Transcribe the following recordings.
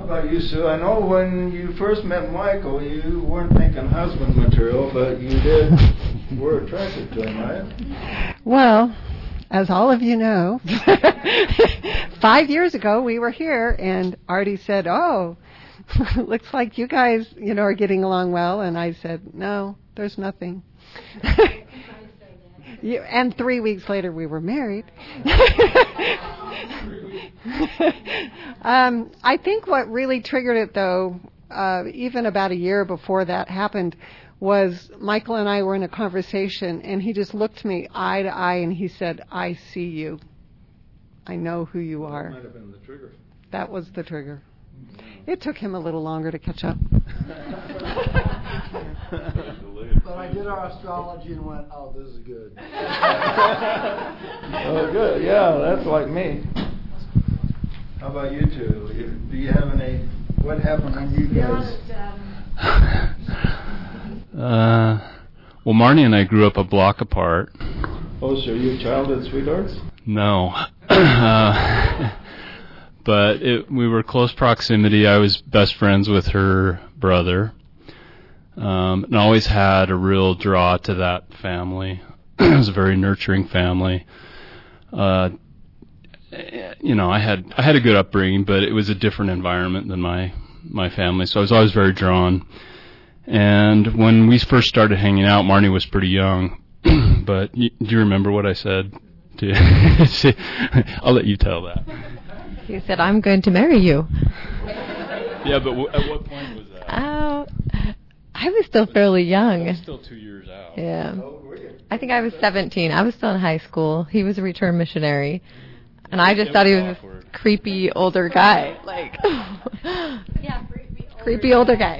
about you, Sue? I know when you first met Michael, you weren't thinking husband material, but you were attracted to him, right? Well, as all of you know, 5 years ago we were here, and Artie said, "Oh, looks like you guys, are getting along well." And I said, "No, there's nothing." And 3 weeks later we were married. I think what really triggered it, though, even about a year before that happened, was Michael and I were in a conversation, and he just looked me eye to eye, and he said, "I see you. I know who you are." That might have been the trigger. That was the trigger. It took him a little longer to catch up. But I did our astrology and went, "Oh, this is good." Oh, good. Yeah, that's like me. How about you two? Do you have any? What happened when you guys? Well, Marnie and I grew up a block apart. Oh, so you childhood sweethearts? No. But we were close proximity. I was best friends with her brother. And always had a real draw to that family. It was a very nurturing family. I had a good upbringing, but it was a different environment than my family, so I was always very drawn. And when we first started hanging out, Marnie was pretty young. But do you remember what I said? I'll let you tell that. You said, "I'm going to marry you." Yeah, but at what point was that? I was still fairly young. I was still 2 years out. Yeah. I think I was 17. I was still in high school. He was a return missionary. And I just thought he was a creepy older guy. Creepy older guy.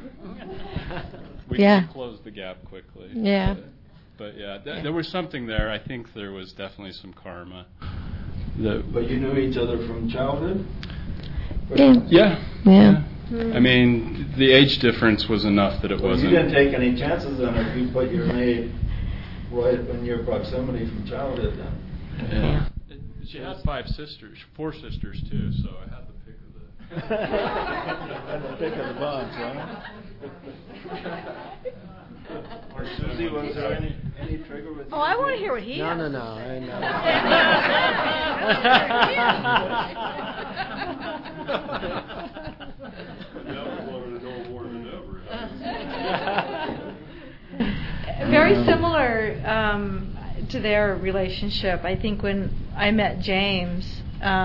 We closed the gap quickly. Yeah. But there was something there. I think there was definitely some karma. But you knew each other from childhood? Yeah. I mean, the age difference was enough that it wasn't. You didn't take any chances on it. You put your maid right in your proximity from childhood then. Yeah. She had 4 sisters too, so I had the pick of the. Had the pick of the bunch, huh? Susie, was there any trigger with you? Oh, I want to hear what he has. No. Very similar to their relationship. I think when I met James,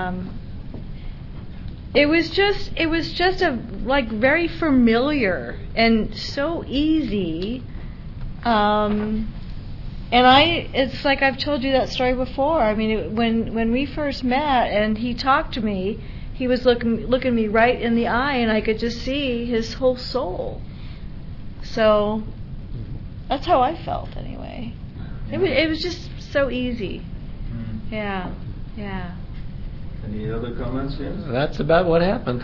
it was just a very familiar and so easy. And it's like I've told you that story before. I mean, when we first met and he talked to me, he was looking me right in the eye, and I could just see his whole soul. So that's how I felt anyway. It was just so easy. Yeah. Any other comments, James? That's about what happened.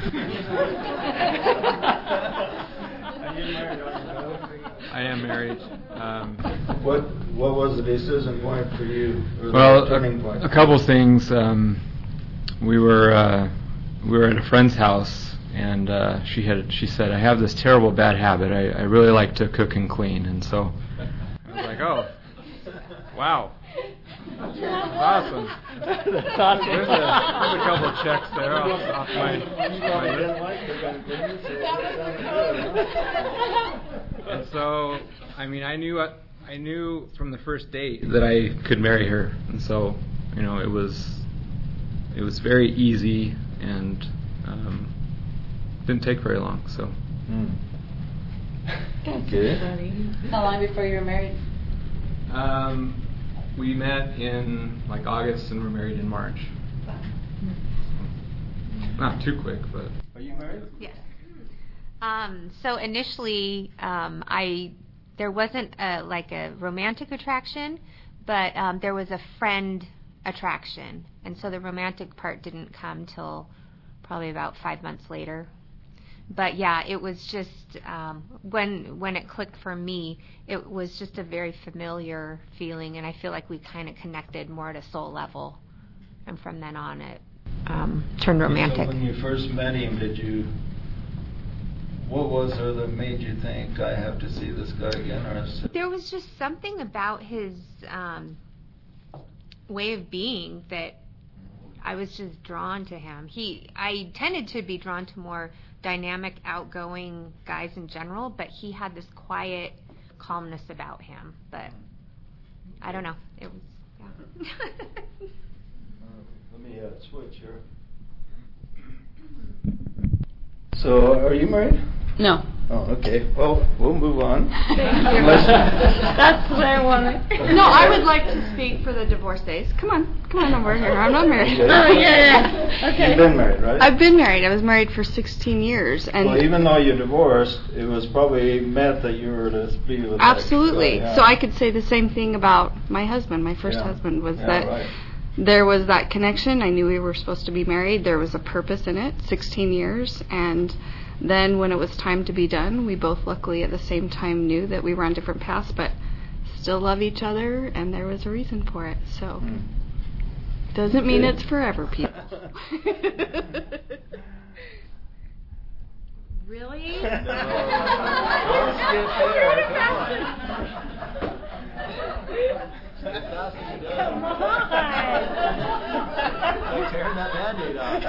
I am married. What was the decision point for you? A couple things. We were at a friend's house, and she said, "I have this terrible bad habit. I really like to cook and clean." And so I was like, "Oh, wow, awesome." That's awesome. There's a couple of checks there off my And so, I mean, I knew from the first date that I could marry her, and so, it was very easy, and didn't take very long. So. Okay. How long before you were married? We met in August, and we're married in March. Not too quick, but. Are you married? Yes. So initially, there wasn't a romantic attraction, but there was a friend attraction, and so the romantic part didn't come till probably about 5 months later. But yeah, it was just when it clicked for me, it was just a very familiar feeling, and I feel like we kind of connected more at a soul level, and from then on it turned romantic. So when you first met him, did you What was there that made you think I have to see this guy again? There was just something about his way of being that I was just drawn to him. I tended to be drawn to more dynamic, outgoing guys in general, but he had this quiet calmness about him. But I don't know. It was, yeah. Let me switch here. So, are you married? No. Oh, okay. Well, we'll move on. Thank you. That's what I wanted. No, I would like to speak for the divorcees. Come on over here. I'm not married. Okay. Oh, yeah. Okay. You've been married, right? I've been married. I was married for 16 years. And well, even though you're divorced, it was probably meant that you were to be with absolutely. That guy, yeah. So I could say the same thing about my husband. My first husband was that right. There was that connection. I knew we were supposed to be married. There was a purpose in it, 16 years. And then when it was time to be done, we both luckily at the same time knew that we were on different paths, but still love each other, and there was a reason for it. So doesn't mean it's forever, people. Really? Come on! Tearing that Band-Aid off.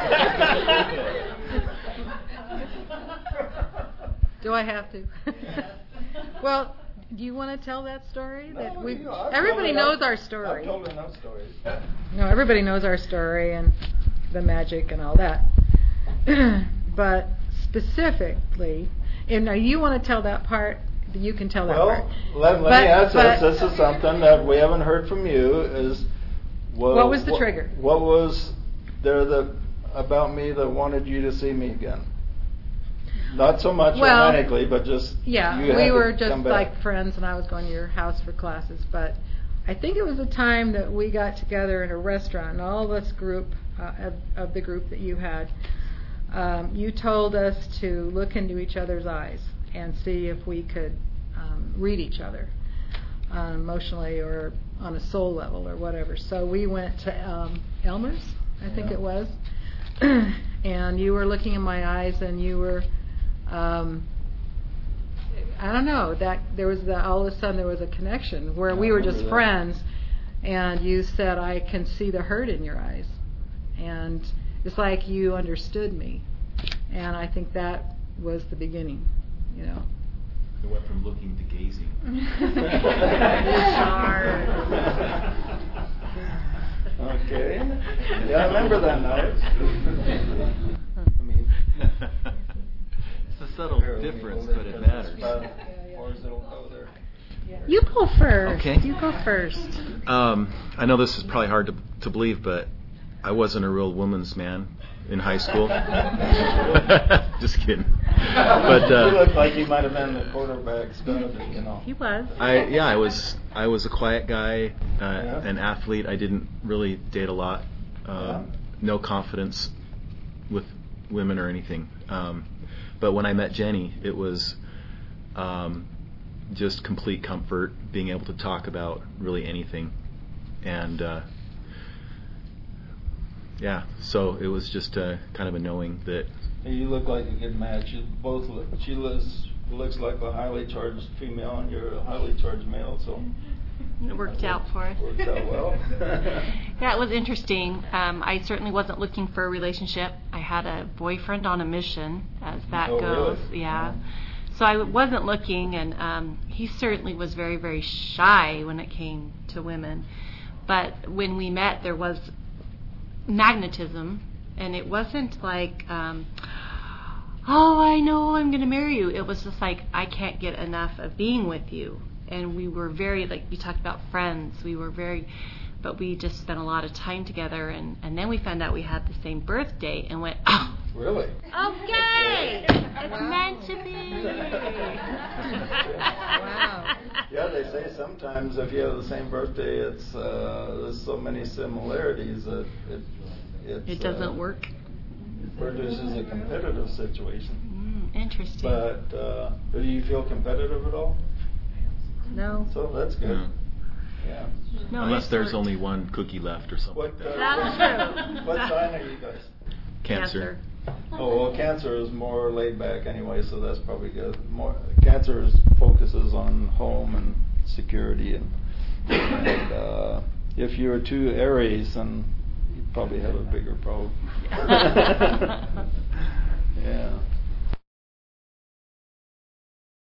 Do I have to? Well, do you want to tell that story? Everybody knows our story. I've told enough stories. No, everybody knows our story and the magic and all that. But specifically, and now you want to tell that part, you can tell that part. Let me ask this. This is something that we haven't heard from you. What was the trigger? What was there about me that wanted you to see me again? Not so much romantically, but just we were just like friends, and I was going to your house for classes. But I think it was a time that we got together in a restaurant, and all of us group of the group that you had. You told us to look into each other's eyes and see if we could read each other emotionally or on a soul level or whatever. So we went to Elmer's, I think it was, and you were looking in my eyes, and you were, I don't know, that there was all of a sudden there was a connection where we were just friends, and you said, I can see the hurt in your eyes, and it's like you understood me, and I think that was the beginning, you know. It went from looking to gazing. Okay. Yeah, I remember that night. It's a subtle difference, but it matters. You go first. Okay. You go first. I know this is probably hard to believe, but I wasn't a real woman's man in high school. Just kidding. But you looked like you might have been the quarterback stud, you know. He was. I was a quiet guy, an athlete. I didn't really date a lot. No confidence with women or anything. But when I met Jenny, it was just complete comfort, being able to talk about really anything, and so it was just kind of a knowing that. You look like a good match. She looks like a highly charged female, and you're a highly charged male, so it worked out for us. Worked out well. Yeah, it was interesting. I certainly wasn't looking for a relationship. I had a boyfriend on a mission, as that goes. Really? Yeah. So I wasn't looking, and he certainly was very, very shy when it came to women. But when we met, there was magnetism, and it wasn't like, oh, I know I'm going to marry you. It was just like, I can't get enough of being with you. And we were very, like you talked about friends, but we just spent a lot of time together, and then we found out we had the same birthday and went, oh. Really? Okay. It's meant to be. Wow. Yeah, they say sometimes if you have the same birthday, it's there's so many similarities that it doesn't work. It produces a competitive situation. Interesting. But do you feel competitive at all? No. So that's good. No. Yeah. No, unless there's only one cookie left or something. What That's true. What sign are you guys? Cancer. Oh, well, Cancer is more laid back anyway, so that's probably good. More Cancer focuses on home and security, and if you're too Aries, then you probably have a bigger problem.